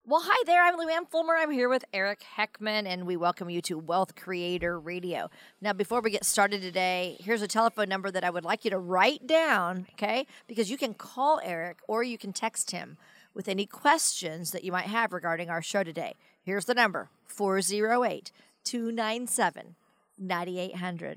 Well, hi there. I'm Luann Fulmer. I'm here with Eric Heckman, and we welcome you to Wealth Creator Radio. Now, before we get started today, here's a telephone number that I would like you to write down, okay? Because you can call Eric or you can text him with any questions that you might have regarding our show today. Here's the number, 408-297-9800.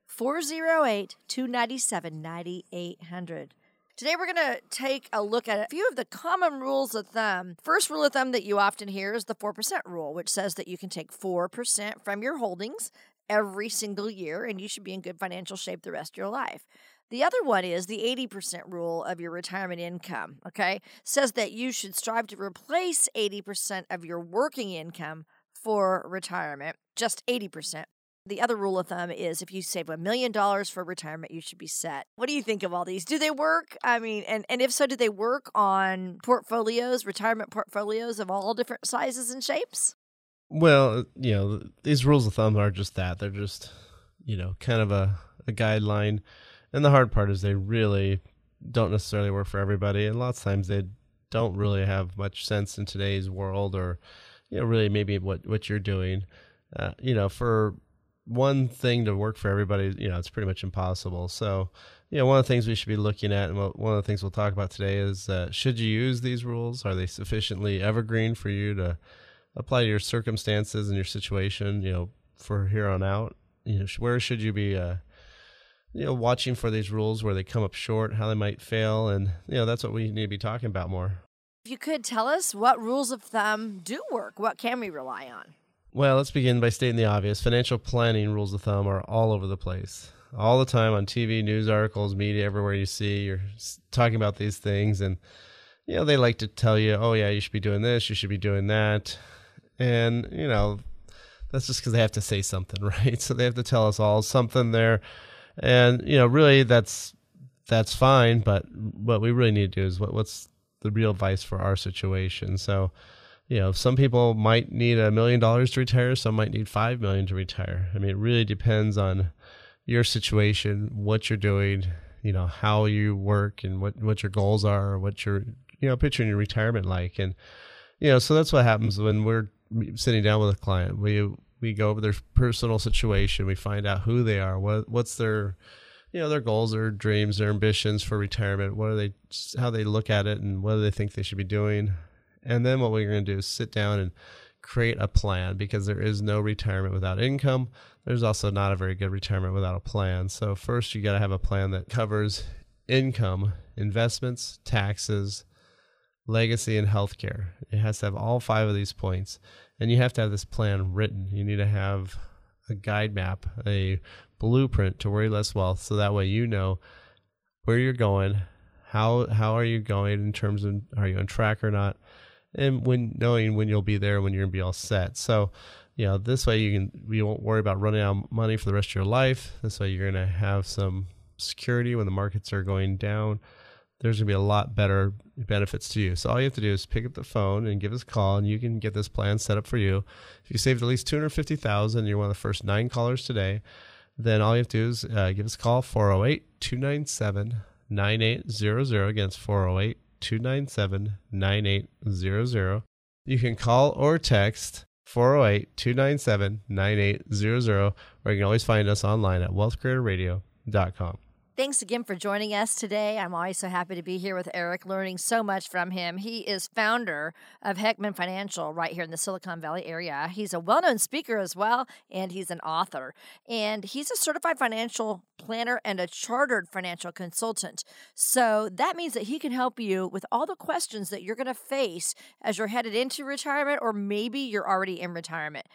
408-297-9800. Today we're going to take a look at a few of the common rules of thumb. First rule of thumb that you often hear is the 4% rule, which says that you can take 4% from your holdings every single year, and you should be in good financial shape the rest of your life. The other one is the 80% rule of your retirement income, okay? Says that you should strive to replace 80% of your working income for retirement, just 80%. The other rule of thumb is if you save $1 million for retirement, you should be set. What do you think of all these? Do they work? I mean, and if so, do they work on portfolios, retirement portfolios of all different sizes and shapes? Well, these rules of thumb are just that. They're just, kind of a guideline. And the hard part is they really don't necessarily work for everybody. And lots of times they don't really have much sense in today's world or, really maybe what you're doing. For one thing to work for everybody, it's pretty much impossible. So, one of the things we should be looking at, and one of the things we'll talk about today is, should you use these rules? Are they sufficiently evergreen for you to apply to your circumstances and your situation, for here on out? Where should you be, watching for these rules, where they come up short, how they might fail, and, that's what we need to be talking about more. If you could tell us what rules of thumb do work, what can we rely on? Well, let's begin by stating the obvious. Financial planning rules of thumb are all over the place. All the time on TV, news articles, media, everywhere you see, you're talking about these things. And, they like to tell you, oh, yeah, you should be doing this, you should be doing that. And, that's just because they have to say something, right? So they have to tell us all something there. And, really that's fine. But what we really need to do is what's the real advice for our situation. So, some people might need $1 million to retire. Some might need $5 million to retire. I mean, it really depends on your situation, what you're doing, how you work and what your goals are, what you're, picturing your retirement like. And, so that's what happens when we're sitting down with a client. We go over their personal situation. We find out who they are, what's their, their goals, their dreams, their ambitions for retirement. How they look at it and what do they think they should be doing. And then what we're going to do is sit down and create a plan, because there is no retirement without income. There's also not a very good retirement without a plan. So first, you got to have a plan that covers income, investments, taxes, legacy, and healthcare. It has to have all 5 of these points. And you have to have this plan written. You need to have a guide map, a blueprint to worry less wealth. So that way you know where you're going, how are you going in terms of, are you on track or not? And knowing when you'll be there, when you're going to be all set. So, this way you won't worry about running out of money for the rest of your life. This way you're going to have some security when the markets are going down. There's going to be a lot better benefits to you. So all you have to do is pick up the phone and give us a call, and you can get this plan set up for you. If you saved at least $250,000, you're one of the first 9 callers today, then all you have to do is give us a call, 408-297-9800. Again, it's 408-297-9800. You can call or text 408-297-9800, or you can always find us online at wealthcreatorradio.com. Thanks again for joining us today. I'm always so happy to be here with Eric, learning so much from him. He is founder of Heckman Financial right here in the Silicon Valley area. He's a well-known speaker as well, and he's an author. And he's a certified financial planner and a chartered financial consultant. So that means that he can help you with all the questions that you're going to face as you're headed into retirement, or maybe you're already in retirement.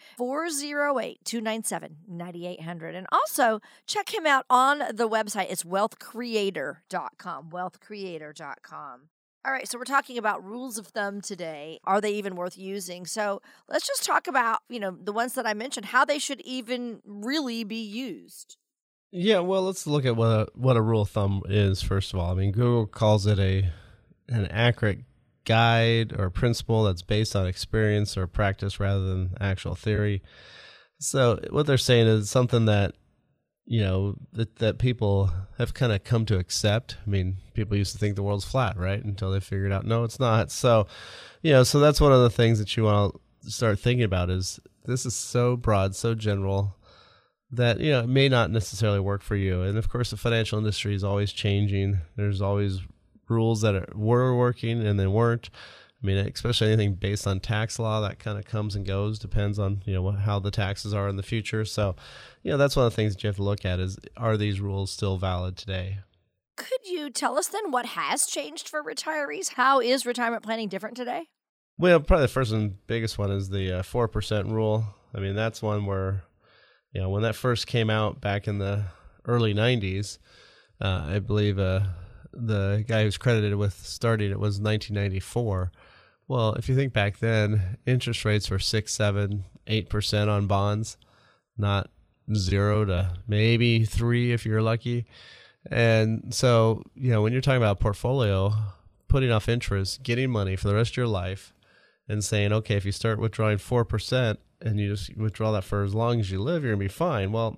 408-297-9800. And also check him out on the website. It's wealthcreator.com, wealthcreator.com. All right, so we're talking about rules of thumb today. Are they even worth using? So let's just talk about, the ones that I mentioned, how they should even really be used. Yeah, well, let's look at what a rule of thumb is, first of all. I mean, Google calls it an accurate guide or principle that's based on experience or practice rather than actual theory. So what they're saying is something that that people have kind of come to accept. I mean, people used to think the world's flat, right? Until they figured out, no, it's not. So, so that's one of the things that you want to start thinking about is this is so broad, so general that, it may not necessarily work for you. And of course, the financial industry is always changing. There's always rules that were working and then weren't. I mean, especially anything based on tax law, that kind of comes and goes, depends on, how the taxes are in the future. So, that's one of the things that you have to look at is, are these rules still valid today? Could you tell us then what has changed for retirees? How is retirement planning different today? Well, probably the first and biggest one is the 4% rule. I mean, that's one where, when that first came out back in the early 90s, I believe the guy who's credited with starting it was 1994. Well, if you think back then, interest rates were 6, 7, 8% on bonds, not 0 to maybe 3 if you're lucky. And so, when you're talking about a portfolio, putting off interest, getting money for the rest of your life, and saying, okay, if you start withdrawing 4% and you just withdraw that for as long as you live, you're going to be fine. Well,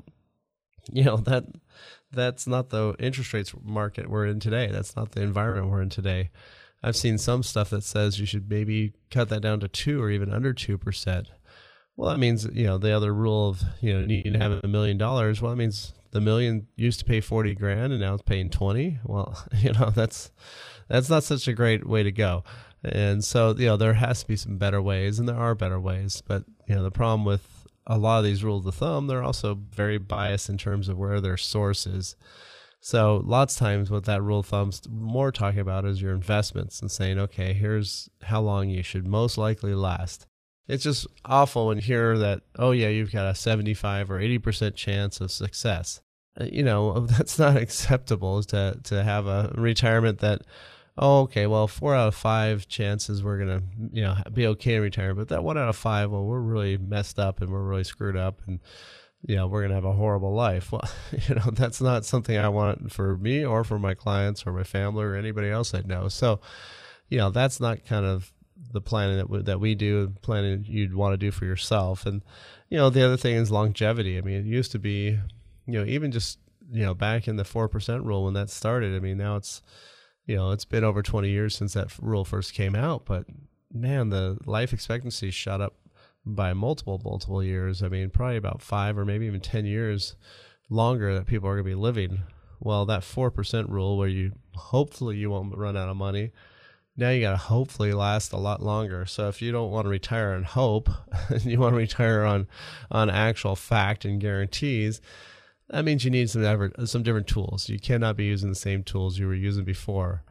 that's not the interest rates market we're in today. That's not the environment we're in today. I've seen some stuff that says you should maybe cut that down to 2 or even under 2%. Well, that means, the other rule of, needing to have $1 million. Well, that means the million used to pay 40 grand and now it's paying 20. Well, that's not such a great way to go. And so, there has to be some better ways, and there are better ways. But, the problem with a lot of these rules of thumb, they're also very biased in terms of where their source is. So lots of times what that rule of thumb's more talking about is your investments and saying, okay, here's how long you should most likely last. It's just awful when you hear that, oh yeah, you've got a 75 or 80% chance of success. That's not acceptable to have a retirement that, oh, okay, well, 4 out of 5 chances we're going to, be okay in retirement. But that 1 out of 5, well, we're really messed up and we're really screwed up and, we're going to have a horrible life. Well, that's not something I want for me or for my clients or my family or anybody else I know. So, that's not kind of the planning that we do, planning you'd want to do for yourself. And, the other thing is longevity. I mean, it used to be, even just, back in the 4% rule when that started, I mean, now it's, it's been over 20 years since that rule first came out, but man, the life expectancy shot up by multiple years. I mean, probably about 5 or maybe even 10 years longer that people are going to be living. Well, that 4% rule where hopefully you won't run out of money, now you got to hopefully last a lot longer. So if you don't want to retire on hope, and you want to retire on actual fact and guarantees, that means you need some different tools. You cannot be using the same tools you were using before.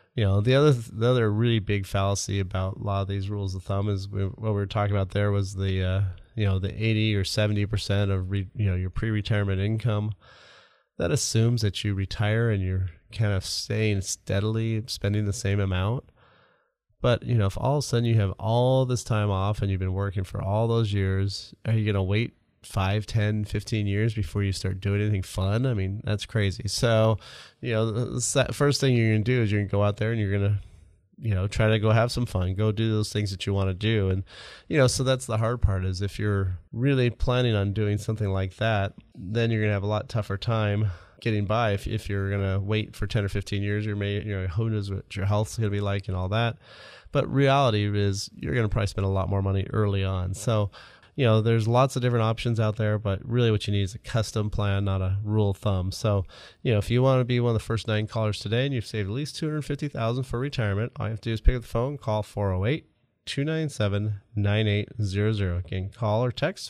The other really big fallacy about a lot of these rules of thumb is what we were talking about there was the 80 or 70% of your pre-retirement income. That assumes that you retire and you're kind of staying steadily spending the same amount. But, if all of a sudden you have all this time off and you've been working for all those years, are you going to wait 5, 10, 15 years before you start doing anything fun? I mean, that's crazy. So, the first thing you're going to do is you're going to go out there and you're going to, try to go have some fun, go do those things that you want to do. And, so that's the hard part is if you're really planning on doing something like that, then you're going to have a lot tougher time getting by. If you're going to wait for 10 or 15 years, who knows what your health's going to be like and all that. But reality is you're going to probably spend a lot more money early on. So, there's lots of different options out there, but really what you need is a custom plan, not a rule of thumb. So, if you want to be one of the first 9 callers today and you've saved at least $250,000 for retirement, all you have to do is pick up the phone, call 408-297-9800. Again, call or text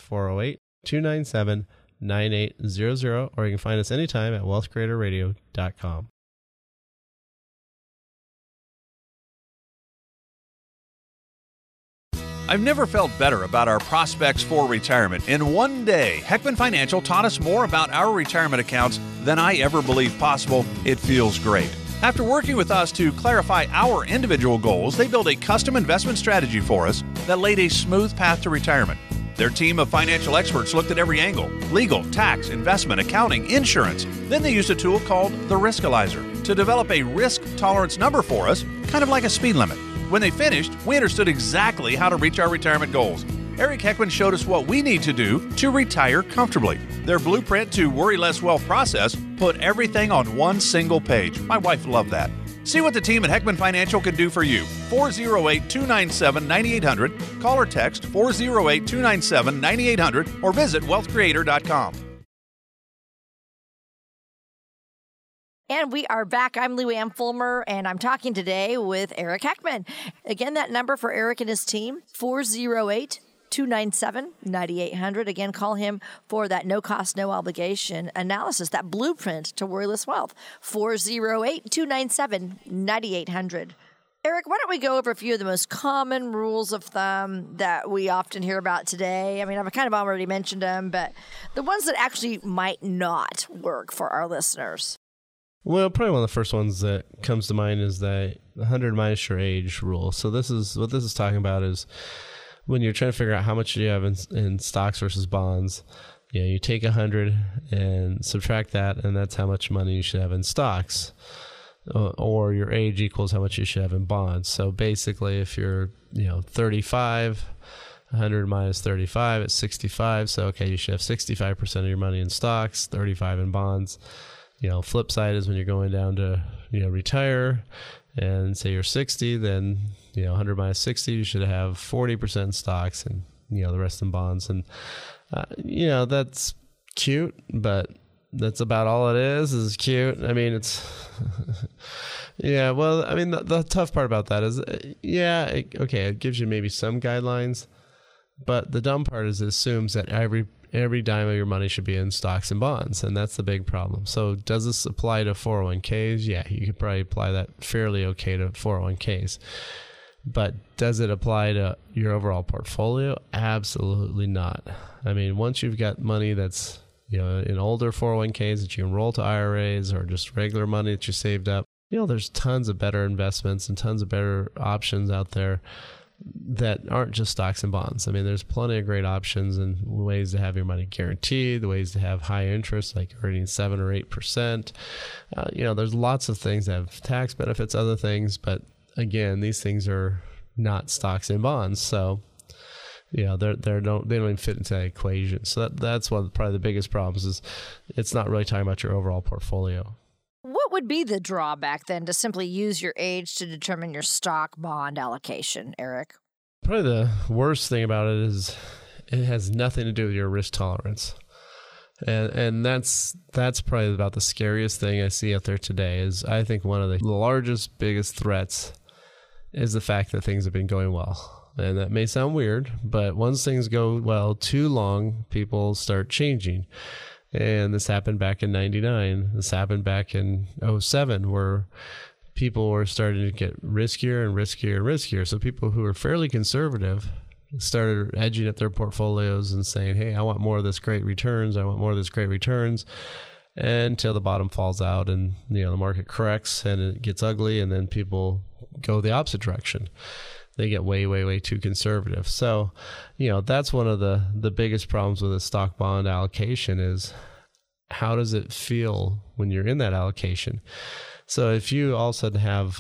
408-297-9800, or you can find us anytime at wealthcreatorradio.com. I've never felt better about our prospects for retirement. In one day, Heckman Financial taught us more about our retirement accounts than I ever believed possible. It feels great. After working with us to clarify our individual goals, they built a custom investment strategy for us that laid a smooth path to retirement. Their team of financial experts looked at every angle: legal, tax, investment, accounting, insurance. Then they used a tool called the Riskalyzer to develop a risk tolerance number for us, kind of like a speed limit. When they finished, we understood exactly how to reach our retirement goals. Eric Heckman showed us what we need to do to retire comfortably. Their blueprint to worry less wealth process put everything on one single page. My wife loved that. See what the team at Heckman Financial can do for you. 408-297-9800. Call or text 408-297-9800 or visit wealthcreator.com. And we are back. I'm Lou Ann Fulmer, and I'm talking today with Eric Heckman. Again, that number for Eric and his team, 408-297-9800. Again, call him for that no-cost, no-obligation analysis, that blueprint to worryless wealth, 408-297-9800. Eric, why don't we go over a few of the most common rules of thumb that we often hear about today? I mean, I've kind of already mentioned them, but the ones that actually might not work for our listeners. Well, probably one of the first ones that comes to mind is the 100 minus your age rule. So this is what this is talking about is when you're trying to figure out how much you have in stocks versus bonds. Yeah, you take 100 and subtract that, and that's how much money you should have in stocks. Or your age equals how much you should have in bonds. So basically, if you're 35, 100 minus 35 is 65. So okay, you should have 65% of your money in stocks, 35 in bonds. Flip side is when you're going down to, retire and say you're 60, then, 100 minus 60, you should have 40% in stocks and, the rest in bonds. And, that's cute, but that's about all it is cute. I mean, it's, yeah, well, I mean, the tough part about that is, it gives you maybe some guidelines, but the dumb part is it assumes that every dime of your money should be in stocks and bonds, and that's the big problem. So does this apply to 401ks? Yeah, you could probably apply that fairly okay to 401ks. But does it apply to your overall portfolio? Absolutely not. I mean, once you've got money that's in older 401ks that you can roll to IRAs or just regular money that you saved up, there's tons of better investments and tons of better options out there that aren't just stocks and bonds. I mean, there's plenty of great options and ways to have your money guaranteed, ways to have high interest, like earning 7 or 8%. There's lots of things that have tax benefits, other things, but again, these things are not stocks and bonds. So, they don't even fit into that equation. So that's one probably the biggest problems is it's not really talking about your overall portfolio. What would be the drawback then to simply use your age to determine your stock bond allocation, Eric? Probably the worst thing about it is it has nothing to do with your risk tolerance. And that's probably about the scariest thing I see out there today is I think one of the largest, biggest threats is the fact that things have been going well. And that may sound weird, but once things go well too long, people start changing. And this happened back in 99. This happened back in 07, where people were starting to get riskier and riskier and riskier. So people who were fairly conservative started edging up their portfolios and saying, hey, I want more of this great returns. I want more of this great returns, until the bottom falls out and the market corrects and it gets ugly, and then people go the opposite direction. They get way, way, way too conservative. So, that's one of the biggest problems with a stock bond allocation is how does it feel when you're in that allocation? So if you all of a sudden have,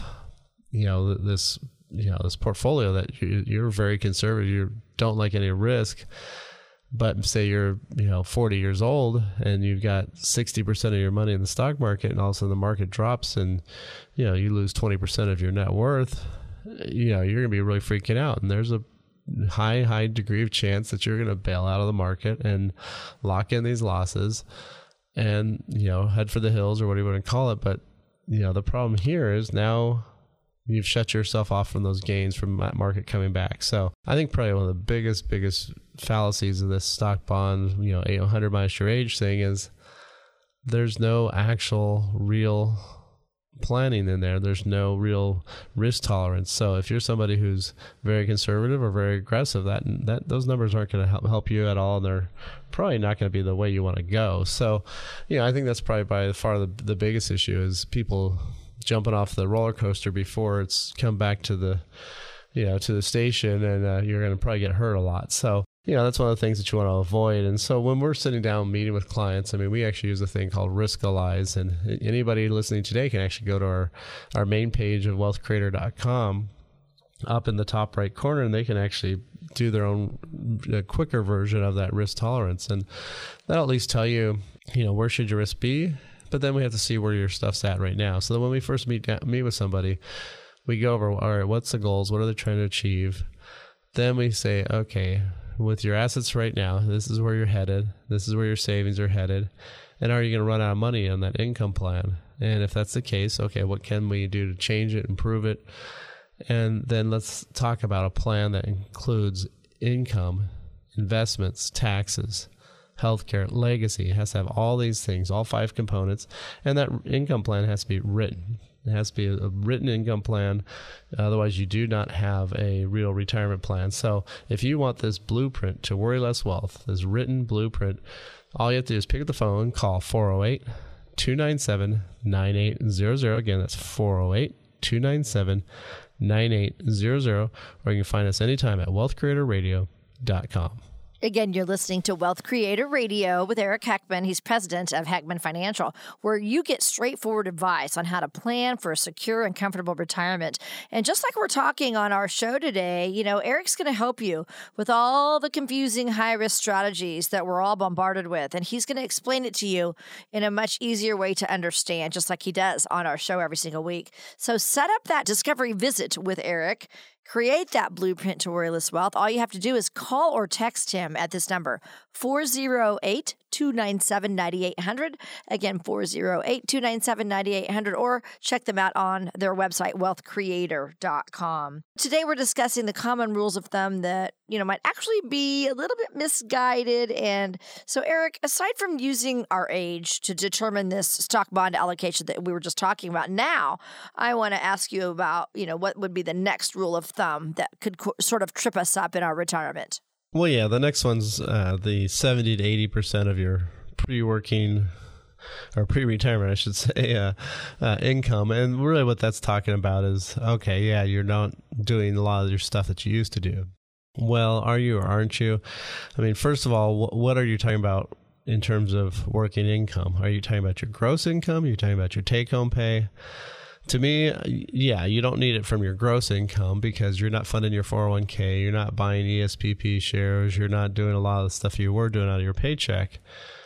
this portfolio that you're very conservative, you don't like any risk, but say you're, 40 years old and you've got 60% of your money in the stock market, and all of a sudden the market drops and, you lose 20% of your net worth, you're going to be really freaking out. And there's a high degree of chance that you're going to bail out of the market and lock in these losses and, head for the hills or whatever you want to call it. But, the problem here is now you've shut yourself off from those gains from that market coming back. So I think probably one of the biggest fallacies of this stock bond, 800 minus your age thing is there's no actual real planning in there. There's no real risk tolerance. So if you're somebody who's very conservative or very aggressive, that those numbers aren't going to help you at all, and they're probably not going to be the way you want to go. So, I think that's probably by far the biggest issue is people jumping off the roller coaster before it's come back to the to the station, and you're going to probably get hurt a lot. So that's one of the things that you want to avoid. And so when we're sitting down meeting with clients, I mean, we actually use a thing called Riskalyze, and anybody listening today can actually go to our main page of wealthcreator.com up in the top right corner, and they can actually do their own a quicker version of that risk tolerance. And that'll at least tell you, where should your risk be? But then we have to see where your stuff's at right now. So then when we first meet with somebody, we go over, all right, what's the goals? What are they trying to achieve? Then we say, okay, with your assets right now, this is where you're headed. This is where your savings are headed. And are you going to run out of money on that income plan? And if that's the case, okay, what can we do to change it, improve it? And then let's talk about a plan that includes income, investments, taxes, healthcare, legacy. It has to have all these things, all 5 components. And that income plan has to be written. It has to be a written income plan. Otherwise, you do not have a real retirement plan. So if you want this blueprint to worry less wealth, this written blueprint, all you have to do is pick up the phone, call 408-297-9800. Again, that's 408-297-9800. Or you can find us anytime at wealthcreatorradio.com. Again, you're listening to Wealth Creator Radio with Eric Heckman. He's president of Heckman Financial, where you get straightforward advice on how to plan for a secure and comfortable retirement. And just like we're talking on our show today, Eric's going to help you with all the confusing high-risk strategies that we're all bombarded with. And he's going to explain it to you in a much easier way to understand, just like he does on our show every single week. So set up that discovery visit with Eric. Create that blueprint to worryless wealth. All you have to do is call or text him at this number, 408-297-9800. Again, 408-297-9800, or check them out on their website, wealthcreator.com. Today, we're discussing the common rules of thumb that, might actually be a little bit misguided. And so, Eric, aside from using our age to determine this stock bond allocation that we were just talking about, now I want to ask you about, what would be the next rule of thumb that could sort of trip us up in our retirement? Well, yeah, the next one's the 70 to 80% of your pre-working or pre-retirement, I should say, income. And really what that's talking about is, okay, yeah, you're not doing a lot of your stuff that you used to do. Well, are you or aren't you? I mean, first of all, what are you talking about in terms of working income? Are you talking about your gross income? Are you talking about your take-home pay? To me, yeah, you don't need it from your gross income because you're not funding your 401k, you're not buying ESPP shares, you're not doing a lot of the stuff you were doing out of your paycheck.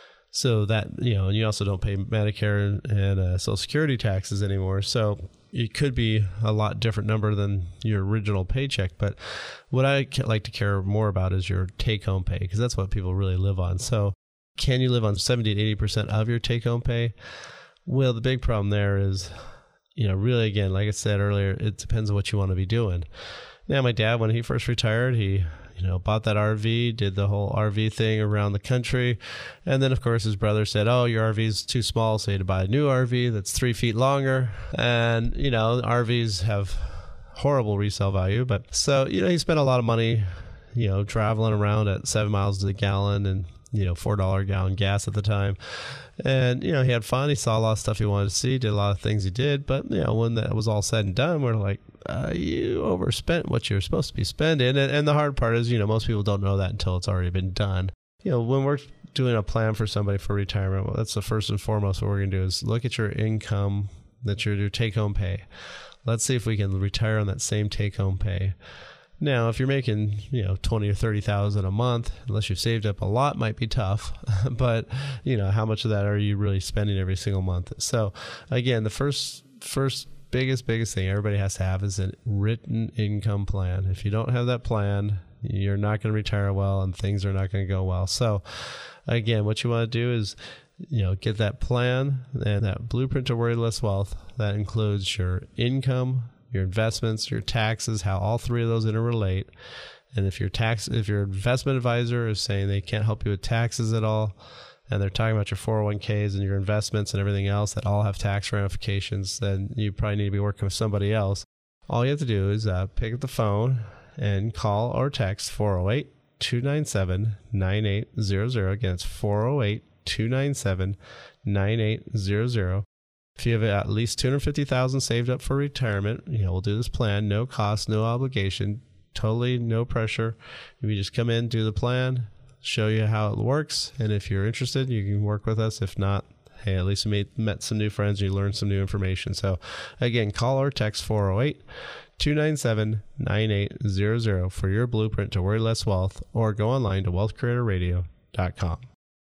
So that, and you also don't pay Medicare and Social Security taxes anymore. So it could be a lot different number than your original paycheck. But what I like to care more about is your take-home pay, because that's what people really live on. So can you live on 70 to 80% of your take-home pay? Well, the big problem there is, really, again, like I said earlier, it depends on what you want to be doing. Now, my dad, when he first retired, he, bought that RV, did the whole RV thing around the country. And then, of course, his brother said, oh, your RV is too small, so you had to buy a new RV that's 3 feet longer. And, RVs have horrible resale value. But so, he spent a lot of money, traveling around at 7 miles to the gallon and, $4 a gallon gas at the time. And, he had fun. He saw a lot of stuff he wanted to see, did a lot of things he did. But, when that was all said and done, we're like, you overspent what you're supposed to be spending. And the hard part is, most people don't know that until it's already been done. When we're doing a plan for somebody for retirement, well, that's the first and foremost what we're going to do is look at your income, that's your take-home pay. Let's see if we can retire on that same take-home pay. Now, if you're making, 20 or 30,000 a month, unless you've saved up a lot, might be tough. But, how much of that are you really spending every single month? So, again, the first biggest thing everybody has to have is a written income plan. If you don't have that plan, you're not going to retire well and things are not going to go well. So, again, what you want to do is, get that plan and that blueprint to worry less wealth. That includes your income, your investments, your taxes, how all three of those interrelate. And if your investment advisor is saying they can't help you with taxes at all, and they're talking about your 401ks and your investments and everything else that all have tax ramifications, then you probably need to be working with somebody else. All you have to do is pick up the phone and call or text 408-297-9800. Again, it's 408-297-9800. If you have at least $250,000 saved up for retirement, we'll do this plan, no cost, no obligation, totally no pressure. You just come in, do the plan, show you how it works, and if you're interested, you can work with us. If not, hey, at least you met some new friends and you learned some new information. So again, call or text 408-297-9800 for your blueprint to worry less wealth, or go online to wealthcreatorradio.com.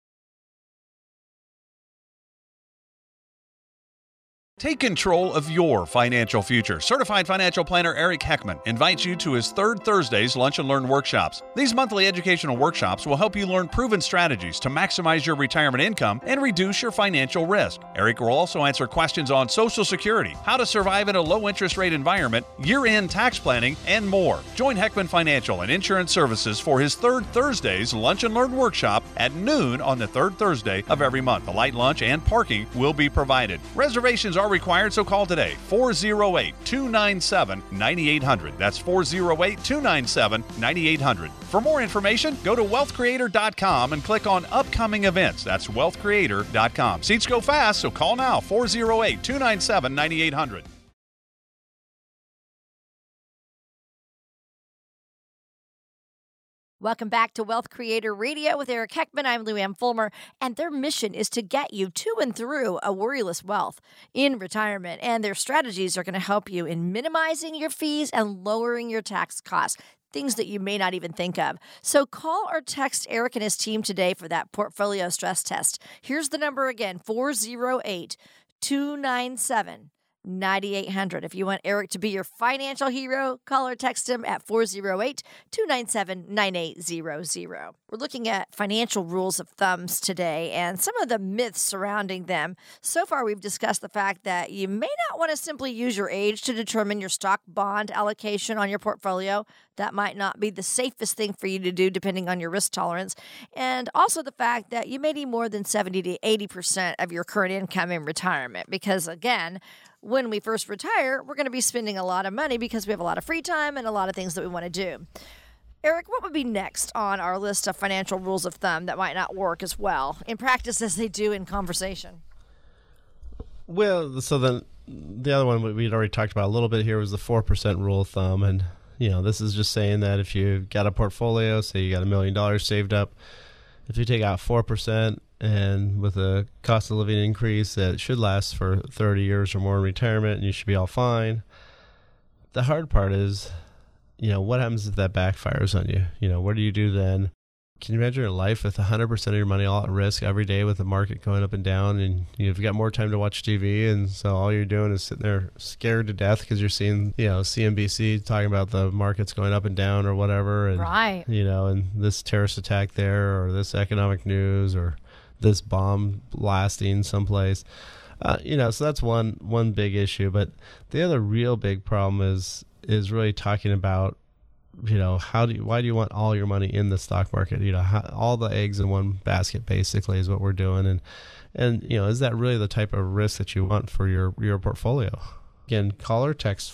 Take control of your financial future. Certified financial planner Eric Heckman invites you to his third Thursday's Lunch and Learn workshops. These monthly educational workshops will help you learn proven strategies to maximize your retirement income and reduce your financial risk. Eric will also answer questions on Social Security, how to survive in a low interest rate environment, year-end tax planning, and more. Join Heckman Financial and Insurance Services for his third Thursday's Lunch and Learn workshop at noon on the third Thursday of every month. A light lunch and parking will be provided. Reservations are required, so call today, 408-297-9800. That's 408-297-9800. For more information, go to wealthcreator.com and click on upcoming events. That's wealthcreator.com. Seats go fast, so call now, 408-297-9800. Welcome back to Wealth Creator Radio with Eric Heckman. I'm Lou Ann Fulmer, and their mission is to get you to and through a worryless wealth in retirement. And their strategies are going to help you in minimizing your fees and lowering your tax costs, things that you may not even think of. So call or text Eric and his team today for that portfolio stress test. Here's the number again, 408-297-9800. If you want Eric to be your financial hero, call or text him at 408-297-9800. We're looking at financial rules of thumbs today and some of the myths surrounding them. So far, we've discussed the fact that you may not want to simply use your age to determine your stock bond allocation on your portfolio. That might not be the safest thing for you to do depending on your risk tolerance. And also the fact that you may need more than 70 to 80% of your current income in retirement because, again, when we first retire, we're going to be spending a lot of money because we have a lot of free time and a lot of things that we want to do. Eric, what would be next on our list of financial rules of thumb that might not work as well in practice as they do in conversation? Well, so then the other one we'd already talked about a little bit here was the 4% rule of thumb. And, this is just saying that if you've got a portfolio, say you got $1 million saved up, if you take out 4%, and with a cost of living increase that should last for 30 years or more in retirement, and you should be all fine. The hard part is, what happens if that backfires on you? What do you do then? Can you imagine your life with 100% of your money all at risk every day with the market going up and down, and you've got more time to watch TV, and so all you're doing is sitting there scared to death because you're seeing, CNBC talking about the markets going up and down or whatever, and right. And this terrorist attack there, or this economic news, or this bomb blasting someplace, so that's one big issue. But the other real big problem is really talking about, why do you want all your money in the stock market? All the eggs in one basket basically is what we're doing, and is that really the type of risk that you want for your portfolio? Again, call or text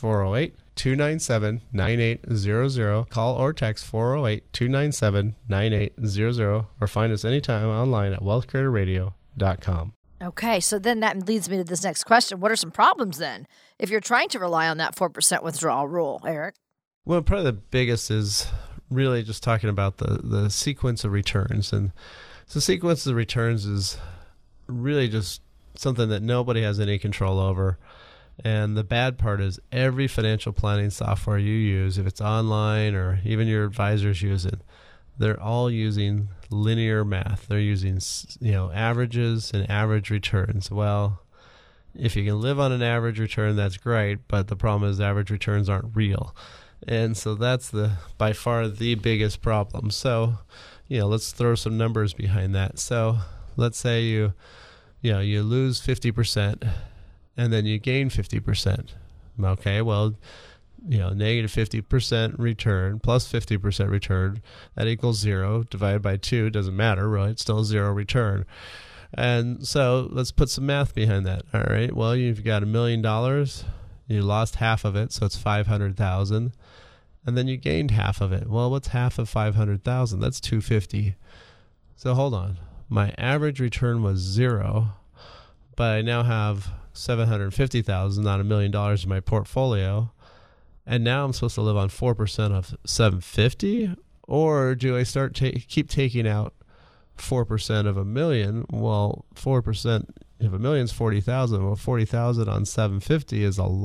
408-297-9800. Call or text 408-297-9800, or find us anytime online at wealthcreatorradio.com. Okay, so then that leads me to this next question. What are some problems then if you're trying to rely on that 4% withdrawal rule, Eric? Well, probably the biggest is really just talking about the sequence of returns. And so sequence of returns is really just something that nobody has any control over. And the bad part is every financial planning software you use, if it's online or even your advisors use it, they're all using linear math. They're using, averages and average returns. Well, if you can live on an average return, that's great. But the problem is average returns aren't real. And so that's by far the biggest problem. So, let's throw some numbers behind that. So let's say you lose 50%. And then you gain 50%. Okay, well, negative 50% return plus 50% return, that equals 0. Divided by 2, doesn't matter, right? It's still 0 return. And so let's put some math behind that. All right, well, you've got $1 million. You lost half of it, so it's $500,000. And then you gained half of it. Well, what's half of $500,000? That's $250,000. So hold on. My average return was 0, but I now have $750,000, not $1 million in my portfolio, and now I'm supposed to live on 4% of $750,000, or do I start keep taking out 4% of $1 million? Well, 4% of $1 million is $40,000. Well, $40,000 on $750,000 is a lot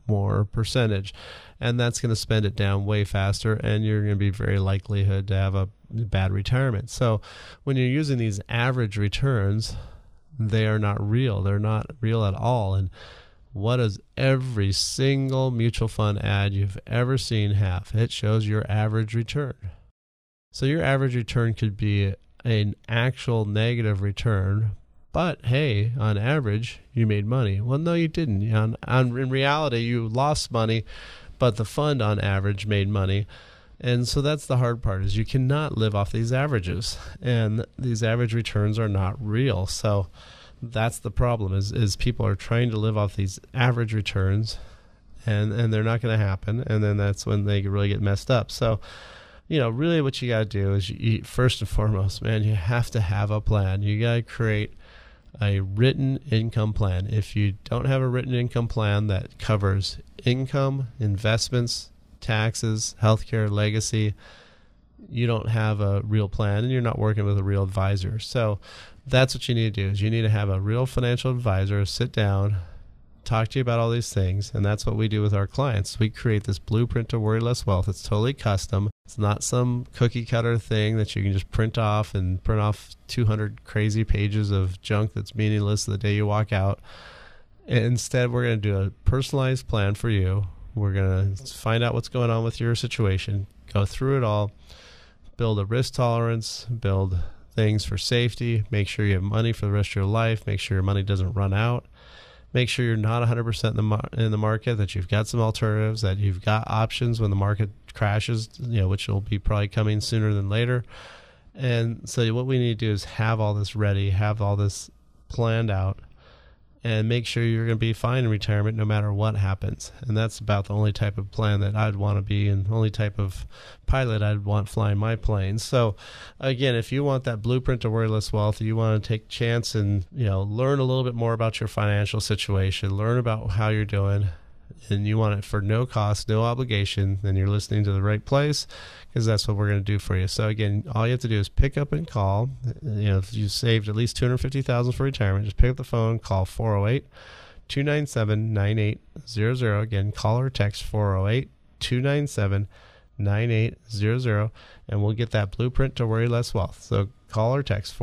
more percentage. And that's going to spend it down way faster, and you're going to be very likelihood to have a bad retirement. So when you're using these average returns, they are not real. They're not real at all. And what does every single mutual fund ad you've ever seen have? It shows your average return. So your average return could be an actual negative return, but hey, on average, you made money. Well, no, you didn't. In reality, you lost money, but the fund on average made money. And so that's the hard part, is you cannot live off these averages, and these average returns are not real. So that's the problem, is people are trying to live off these average returns, and they're not going to happen. And then that's when they really get messed up. So, really what you got to do is first and foremost, man, you have to have a plan. You got to create a written income plan. If you don't have a written income plan that covers income, investments, taxes, healthcare, legacy, you don't have a real plan, and you're not working with a real advisor. So that's what you need to do, is you need to have a real financial advisor sit down, talk to you about all these things. And that's what we do with our clients. We create this blueprint to worry less wealth. It's totally custom. It's not some cookie cutter thing that you can just print off 200 crazy pages of junk that's meaningless the day you walk out. Instead, we're going to do a personalized plan for you. We're going to find out what's going on with your situation, go through it all, build a risk tolerance, build things for safety, make sure you have money for the rest of your life, make sure your money doesn't run out, make sure you're not 100% in the market, that you've got some alternatives, that you've got options when the market crashes, which will be probably coming sooner than later. And so what we need to do is have all this ready, have all this planned out, and make sure you're going to be fine in retirement no matter what happens. And that's about the only type of plan that I'd want to be, and the only type of pilot I'd want flying my plane. So again, if you want that blueprint to worry less wealth, you want to take a chance and learn a little bit more about your financial situation, learn about how you're doing, and you want it for no cost, no obligation, then you're listening to the right place, because that's what we're going to do for you. So again, all you have to do is pick up and call. If you saved at least $250,000 for retirement, just pick up the phone, call 408-297-9800. Again, call or text 408-297-9800, and we'll get that blueprint to worry less wealth. So call or text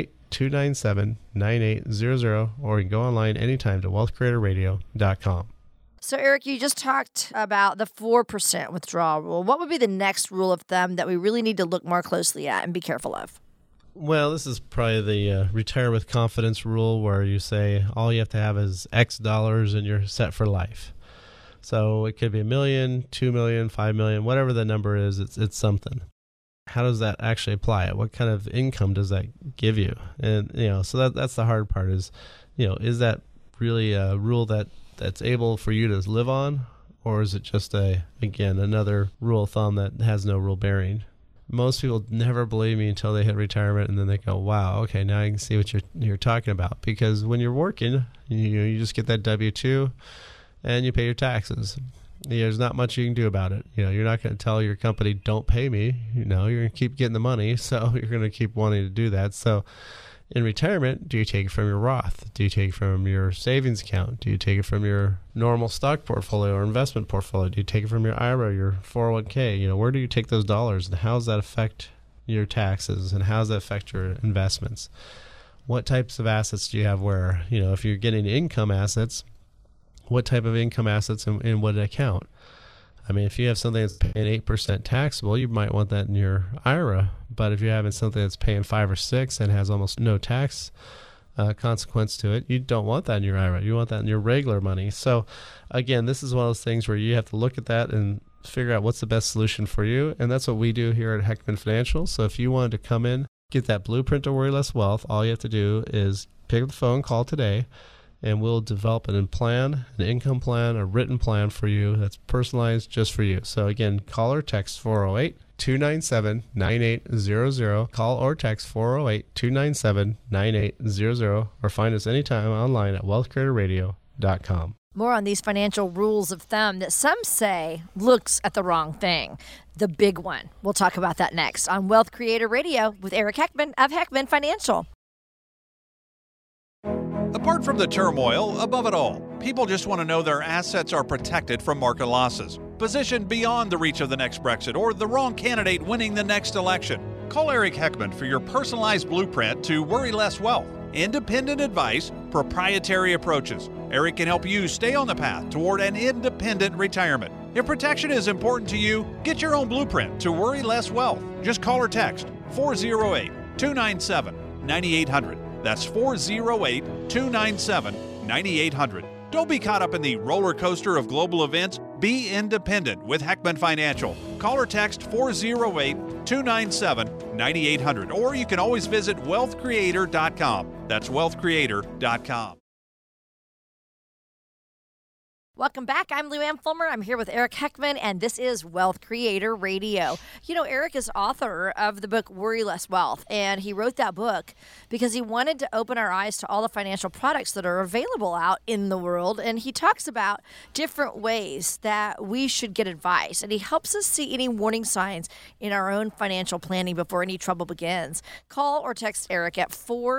408-297-9800, or you can go online anytime to wealthcreatorradio.com. So, Eric, you just talked about the 4% withdrawal rule. What would be the next rule of thumb that we really need to look more closely at and be careful of? Well, this is probably the retire with confidence rule, where you say all you have to have is X dollars and you're set for life. So it could be $1 million, $2 million, $5 million, whatever the number is, it's something. How does that actually apply? What kind of income does that give you? And, so that's the hard part is that really a rule that's able for you to live on, or is it just another rule of thumb that has no real bearing? Most people never believe me until they hit retirement, and then they go, wow, okay, now I can see what you're talking about. Because when you're working, you just get that W-2 and you pay your taxes. There's not much you can do about it. You're not going to tell your company, don't pay me. You're going to keep getting the money, so you're going to keep wanting to do that. So in retirement, do you take it from your Roth? Do you take it from your savings account? Do you take it from your normal stock portfolio or investment portfolio? Do you take it from your IRA, your 401k? Where do you take those dollars, and how does that affect your taxes, and how does that affect your investments? What types of assets do you have where? If you're getting income assets, what type of income assets in what account? I mean, if you have something that's paying 8% taxable, you might want that in your IRA. But if you're having something that's paying 5 or 6 and has almost no tax consequence to it, you don't want that in your IRA. You want that in your regular money. So again, this is one of those things where you have to look at that and figure out what's the best solution for you. And that's what we do here at Heckman Financial. So if you wanted to come in, get that blueprint to worry less wealth, all you have to do is pick up the phone, call today, and we'll develop an income plan, a written plan for you that's personalized just for you. So again, call or text 408-297-9800. Call or text 408-297-9800, or find us anytime online at wealthcreatorradio.com. More on these financial rules of thumb that some say looks at the wrong thing. The big one. We'll talk about that next on Wealth Creator Radio with Eric Heckman of Heckman Financial. Apart from the turmoil, above it all, people just want to know their assets are protected from market losses, positioned beyond the reach of the next Brexit or the wrong candidate winning the next election. Call Eric Heckman for your personalized blueprint to worry less wealth. Independent advice, proprietary approaches. Eric can help you stay on the path toward an independent retirement. If protection is important to you, get your own blueprint to worry less wealth. Just call or text 408-297-9800. That's 408-297-9800. Don't be caught up in the roller coaster of global events. Be independent with Heckman Financial. Call or text 408-297-9800. Or you can always visit wealthcreator.com. That's wealthcreator.com. Welcome back. I'm Lou Ann Fulmer. I'm here with Eric Heckman, and this is Wealth Creator Radio. You know, Eric is author of the book Worry Less Wealth, and he wrote that book because he wanted to open our eyes to all the financial products that are available out in the world, and he talks about different ways that we should get advice, and he helps us see any warning signs in our own financial planning before any trouble begins. Call or text Eric at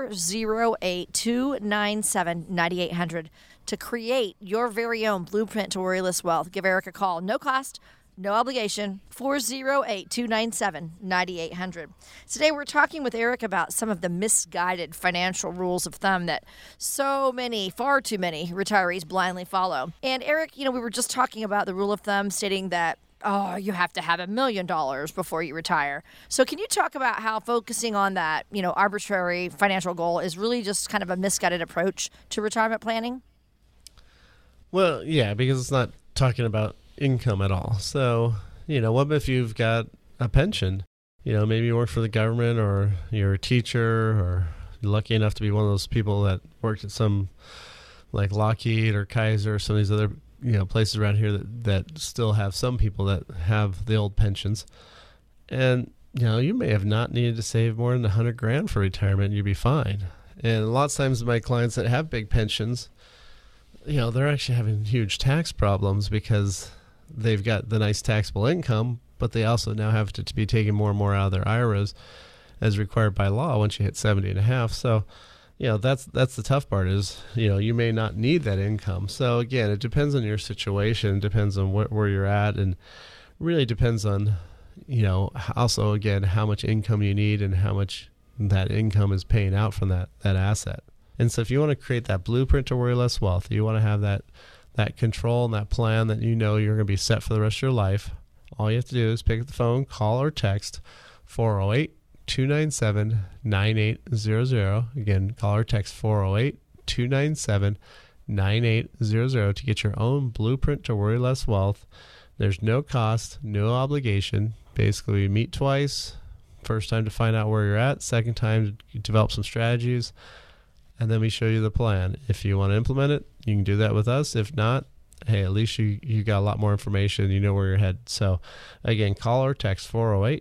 408-297-9800. to create your very own blueprint to worry less wealth. Give Eric a call. No cost, no obligation. 408-297-9800. Today we're talking with Eric about some of the misguided financial rules of thumb that so many, far too many retirees blindly follow. And Eric, you know, we were just talking about the rule of thumb stating that you have to have $1 million before you retire. So can you talk about how focusing on that, you know, arbitrary financial goal is really just kind of a misguided approach to retirement planning? Well, yeah, because it's not talking about income at all. So, you know, what if you've got a pension? You know, maybe you work for the government or you're a teacher or you're lucky enough to be one of those people that worked at some like Lockheed or Kaiser or some of these other, you know, places around here that still have some people that have the old pensions. And, you know, you may have not needed to save more than $100,000 for retirement and you'd be fine. And a lot of times my clients that have big pensions, you know, they're actually having huge tax problems because they've got the nice taxable income, but they also now have to be taking more and more out of their IRAs as required by law once you hit 70 and a half. So, you know, that's the tough part is, you know, you may not need that income. So again, it depends on your situation, depends on where you're at, and really depends on, you know, also again, how much income you need and how much that income is paying out from that asset. And so if you want to create that blueprint to worry less wealth, you want to have that control and that plan that you know you're going to be set for the rest of your life, all you have to do is pick up the phone, call or text 408-297-9800. Again, call or text 408-297-9800 to get your own blueprint to worry less wealth. There's no cost, no obligation. Basically, we meet twice. First time to find out where you're at. Second time to develop some strategies. And then we show you the plan. If you want to implement it, you can do that with us. If not, hey, at least you got a lot more information. You know where you're headed. So, again, call or text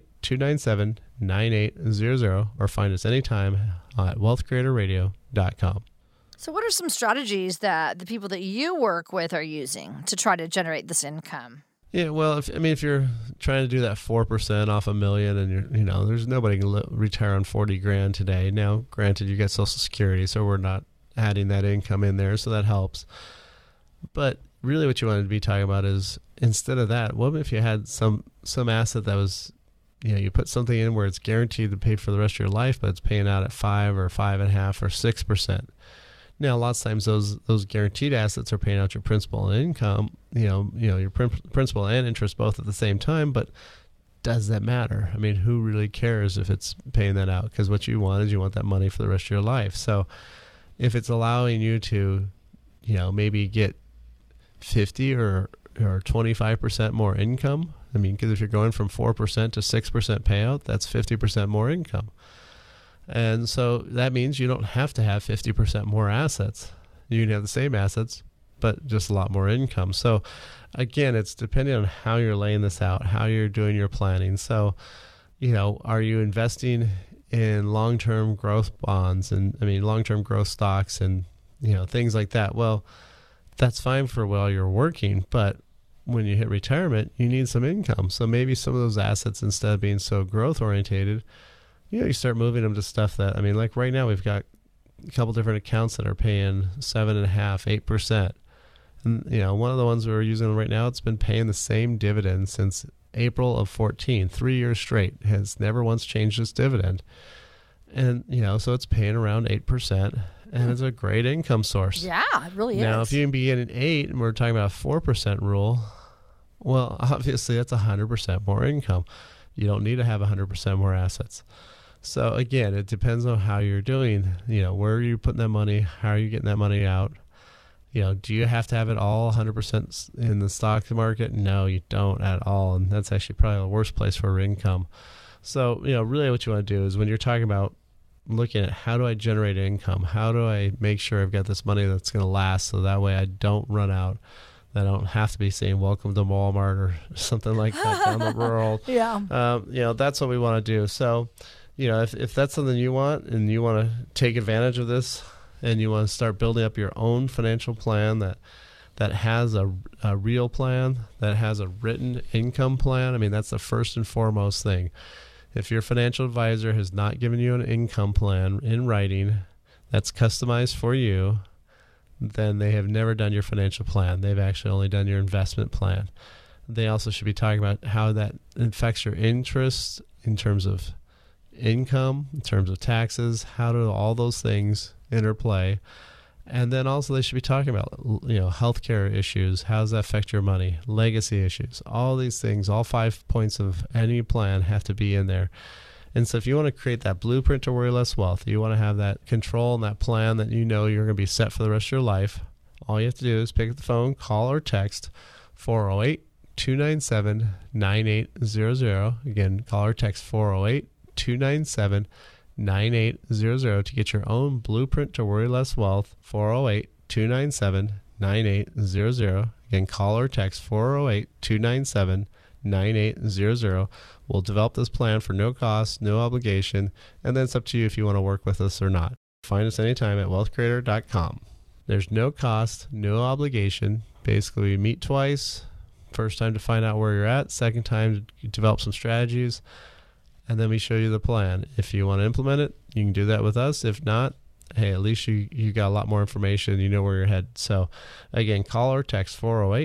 408-297-9800 or find us anytime at wealthcreatorradio.com. So what are some strategies that the people that you work with are using to try to generate this income? Yeah, well, if you're trying to do that 4% off $1 million, and there's nobody can retire on $40,000 today. Now, granted, you get Social Security, so we're not adding that income in there, so that helps. But really, what you want to be talking about is instead of that, what if you had some asset that was, you put something in where it's guaranteed to pay for the rest of your life, but it's paying out at 5 or 5.5 or 6%. Now, a lot of times those guaranteed assets are paying out your principal and income, your principal and interest both at the same time. But does that matter? I mean, who really cares if it's paying that out? Because what you want is you want that money for the rest of your life. So if it's allowing you to, maybe get 50 or 25% more income, I mean, because if you're going from 4% to 6% payout, that's 50% more income. And so that means you don't have to have 50% more assets. You can have the same assets, but just a lot more income. So again, it's depending on how you're laying this out, how you're doing your planning. So, are you investing in long-term growth bonds and long-term growth stocks and, things like that? Well, that's fine for while you're working, but when you hit retirement, you need some income. So maybe some of those assets, instead of being so growth orientated, you start moving them to stuff that, like right now we've got a couple different accounts that are paying 7.5%, 8%. And, one of the ones we're using right now, it's been paying the same dividend since April of 14, 3 years straight. It has never once changed its dividend. And, so it's paying around 8%, and it's a great income source. Yeah, it really is. Now, if you can be getting 8 and we're talking about a 4% rule, well, obviously that's 100% more income. You don't need to have 100% more assets. So again, it depends on how you're doing, where are you putting that money? How are you getting that money out? Do you have to have it all 100% in the stock market? No, you don't at all. And that's actually probably the worst place for income. So, really what you want to do is when you're talking about looking at how do I generate income? How do I make sure I've got this money that's going to last so that way I don't run out? I don't have to be saying welcome to Walmart or something like that down the road. Yeah. That's what we want to do. So, if that's something you want and you want to take advantage of this and you want to start building up your own financial plan that has a real plan, that has a written income plan, I mean, that's the first and foremost thing. If your financial advisor has not given you an income plan in writing that's customized for you, then they have never done your financial plan. They've actually only done your investment plan. They also should be talking about how that affects your interests in terms of income, in terms of taxes, how do all those things interplay. And then also they should be talking about, healthcare issues. How does that affect your money? Legacy issues. All these things, all 5 points of any plan have to be in there. And so if you want to create that blueprint to worry less wealth, you want to have that control and that plan that you're going to be set for the rest of your life, all you have to do is pick up the phone, call or text 408-297-9800. Again, call or text 408-297-9800 to get your own blueprint to worry less wealth, 408-297-9800. Again, call or text 408-297-9800. We'll develop this plan for no cost, no obligation, and then it's up to you if you want to work with us or not. Find us anytime at wealthcreator.com. There's no cost, no obligation. Basically, we meet twice. First time to find out where you're at. Second time to develop some strategies. And then we show you the plan. If you want to implement it, you can do that with us. If not, hey, at least you got a lot more information. You know where you're headed. So, again, call or text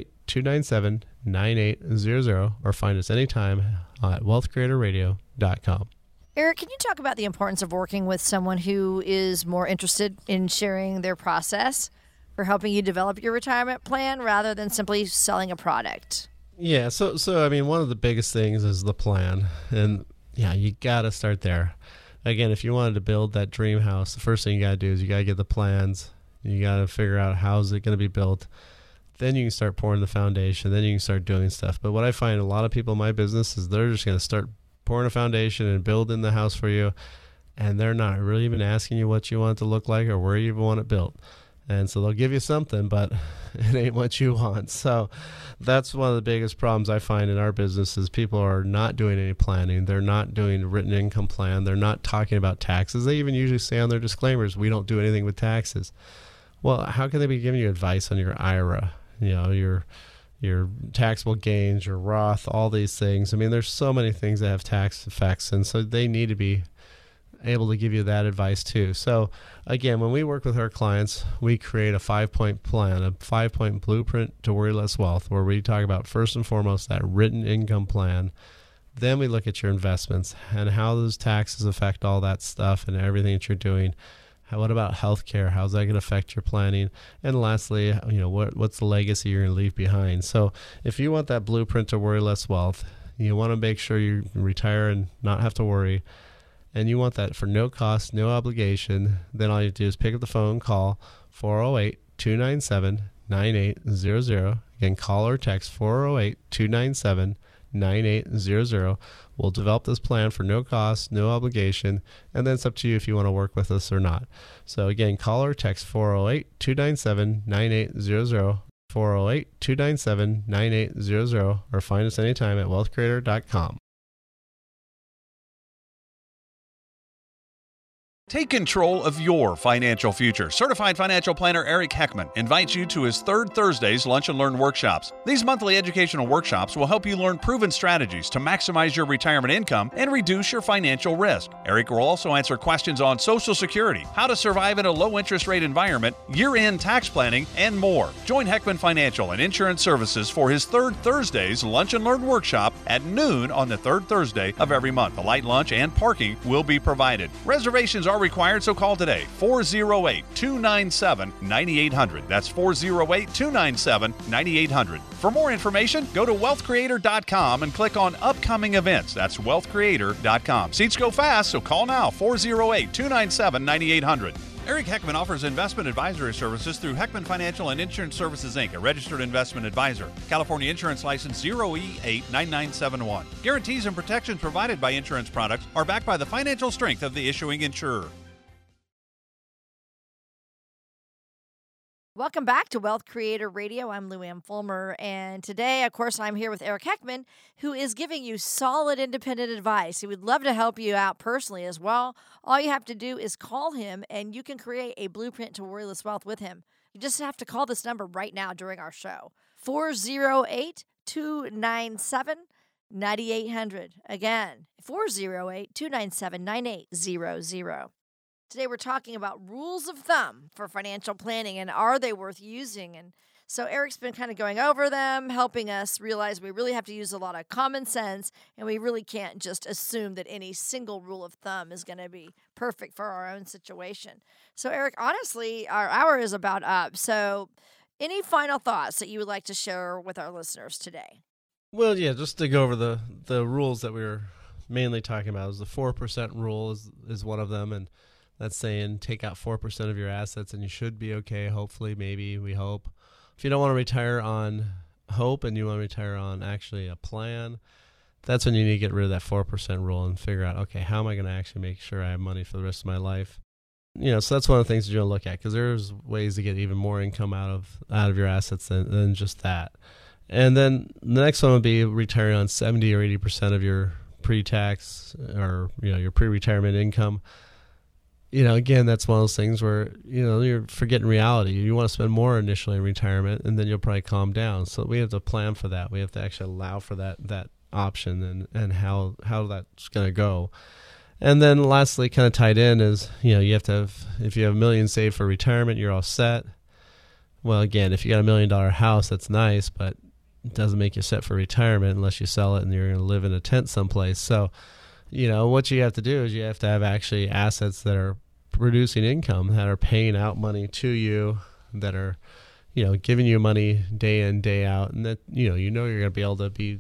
408-297-9800 or find us anytime at wealthcreatorradio.com. Eric, can you talk about the importance of working with someone who is more interested in sharing their process for helping you develop your retirement plan rather than simply selling a product? Yeah, so I mean, one of the biggest things is the plan. And yeah, you got to start there. Again, if you wanted to build that dream house, the first thing you got to do is you got to get the plans. You got to figure out how's it going to be built. Then you can start pouring the foundation. Then you can start doing stuff. But what I find a lot of people in my business is they're just going to start pouring a foundation and building the house for you. And they're not really even asking you what you want it to look like or where you want it built. And so they'll give you something, but it ain't what you want. So that's one of the biggest problems I find in our business is people are not doing any planning. They're not doing a written income plan. They're not talking about taxes. They even usually say on their disclaimers, we don't do anything with taxes. Well, how can they be giving you advice on your IRA, your taxable gains, your Roth, all these things? I mean, there's so many things that have tax effects, and so they need to be able to give you that advice too. So again, when we work with our clients, we create a 5-point plan, a 5-point blueprint to worry less wealth, where we talk about first and foremost that written income plan. Then we look at your investments and how those taxes affect all that stuff and everything that you're doing. What about healthcare? How's that going to affect your planning? And lastly, what's the legacy you're going to leave behind? So if you want that blueprint to worry less wealth, you want to make sure you retire and not have to worry, and you want that for no cost, no obligation, then all you do is pick up the phone, call 408-297-9800. Again, call or text 408-297-9800. We'll develop this plan for no cost, no obligation, and then it's up to you if you want to work with us or not. So again, call or text 408-297-9800, 408-297-9800, or find us anytime at wealthcreator.com. Take control of your financial future. Certified financial planner Eric Heckman invites you to his third Thursdays Lunch and Learn workshops. These monthly educational workshops will help you learn proven strategies to maximize your retirement income and reduce your financial risk. Eric will also answer questions on Social Security, how to survive in a low-interest rate environment, year-end tax planning, and more. Join Heckman Financial and Insurance Services for his third Thursdays Lunch and Learn workshop at noon on the third Thursday of every month. A light lunch and parking will be provided. Reservations are required, so call today, 408-297-9800. That's 408-297-9800. For more information, go to wealthcreator.com and click on upcoming events. That's wealthcreator.com. Seats go fast, so call now, 408-297-9800. Eric Heckman offers investment advisory services through Heckman Financial and Insurance Services, Inc., a registered investment advisor. California Insurance License 0E89971. Guarantees and protections provided by insurance products are backed by the financial strength of the issuing insurer. Welcome back to Wealth Creator Radio. I'm Lou Ann Fulmer, and today, of course, I'm here with Eric Heckman, who is giving you solid independent advice. He would love to help you out personally as well. All you have to do is call him, and you can create a blueprint to worryless wealth with him. You just have to call this number right now during our show, 408-297-9800. Again, 408-297-9800. Today we're talking about rules of thumb for financial planning and are they worth using? And so Eric's been kind of going over them, helping us realize we really have to use a lot of common sense and we really can't just assume that any single rule of thumb is going to be perfect for our own situation. So Eric, honestly, our hour is about up. So any final thoughts that you would like to share with our listeners today? Well, yeah, just to go over the rules that we were mainly talking about. Is the 4% rule is one of them, and that's saying take out 4% of your assets and you should be okay, hopefully, maybe, we hope. If you don't want to retire on hope and you want to retire on actually a plan, that's when you need to get rid of that 4% rule and figure out, okay, how am I going to actually make sure I have money for the rest of my life? So that's one of the things that you're going to look at, because there's ways to get even more income out of your assets than just that. And then the next one would be retiring on 70 or 80% of your pre-tax or your pre-retirement income. Again, that's one of those things where, you're forgetting reality. You want to spend more initially in retirement, and then you'll probably calm down. So we have to plan for that. We have to actually allow for that option and how that's going to go. And then lastly, kind of tied in is, you have to have, if you have $1 million saved for retirement, you're all set. Well, again, if you got $1 million house, that's nice, but it doesn't make you set for retirement unless you sell it and you're going to live in a tent someplace. So, what you have to do is you have to have actually assets that are producing income, that are paying out money to you, that are, giving you money day in, day out, and that, you're going to be able to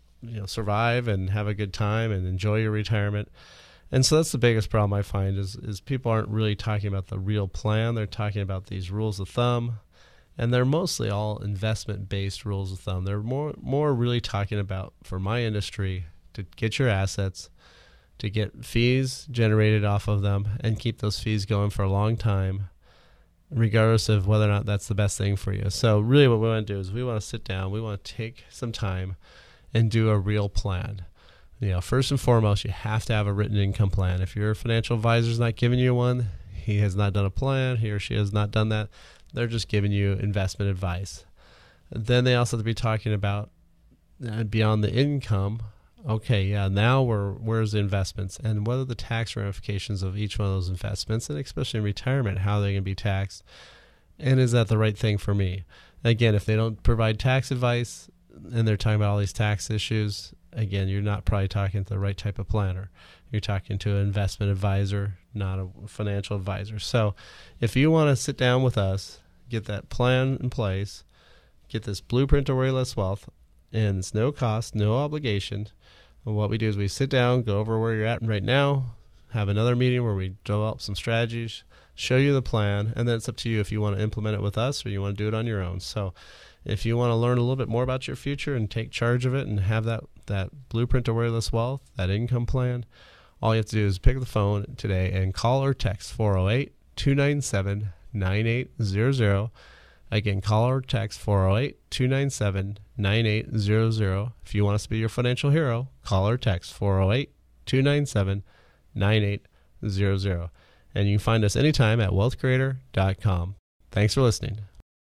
survive and have a good time and enjoy your retirement. And so that's the biggest problem I find is people aren't really talking about the real plan. They're talking about these rules of thumb, and they're mostly all investment-based rules of thumb. They're more really talking about, for my industry, to get your assets, to get fees generated off of them and keep those fees going for a long time, regardless of whether or not that's the best thing for you. So really what we want to do is we want to sit down, we want to take some time and do a real plan. First and foremost, you have to have a written income plan. If your financial advisor is not giving you one, he has not done a plan, he or she has not done that, they're just giving you investment advice. Then they also have to be talking about beyond the income. Okay, yeah, now where's the investments and what are the tax ramifications of each one of those investments, and especially in retirement, how they're going to be taxed, and is that the right thing for me? Again, if they don't provide tax advice and they're talking about all these tax issues, again, you're not probably talking to the right type of planner. You're talking to an investment advisor, not a financial advisor. So if you want to sit down with us, get that plan in place, get this blueprint to worryless wealth, and it's no cost, no obligation. And what we do is we sit down, go over where you're at right now, have another meeting where we develop some strategies, show you the plan, and then it's up to you if you want to implement it with us or you want to do it on your own. So if you want to learn a little bit more about your future and take charge of it and have that blueprint to worryless wealth, that income plan, all you have to do is pick up the phone today and call or text 408-297-9800. Again, call or text 408-297-9800. If you want us to be your financial hero, call or text 408-297-9800. And you can find us anytime at wealthcreator.com. Thanks for listening.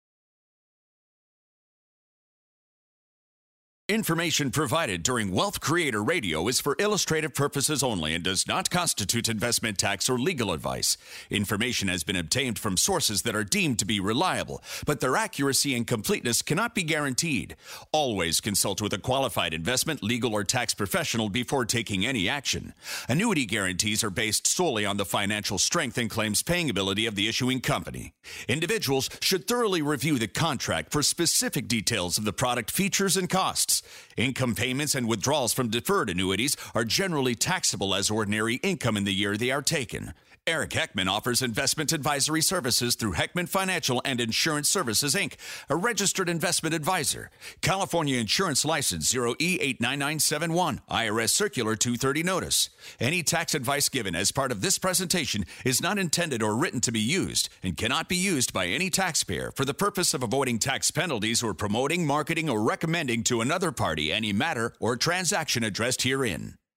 Information provided during Wealth Creator Radio is for illustrative purposes only and does not constitute investment, tax, or legal advice. Information has been obtained from sources that are deemed to be reliable, but their accuracy and completeness cannot be guaranteed. Always consult with a qualified investment, legal, or tax professional before taking any action. Annuity guarantees are based solely on the financial strength and claims paying ability of the issuing company. Individuals should thoroughly review the contract for specific details of the product features and costs. Income payments and withdrawals from deferred annuities are generally taxable as ordinary income in the year they are taken. Eric Heckman offers investment advisory services through Heckman Financial and Insurance Services, Inc., a registered investment advisor. California Insurance License 0E89971, IRS Circular 230 Notice. Any tax advice given as part of this presentation is not intended or written to be used and cannot be used by any taxpayer for the purpose of avoiding tax penalties or promoting, marketing, or recommending to another party any matter or transaction addressed herein.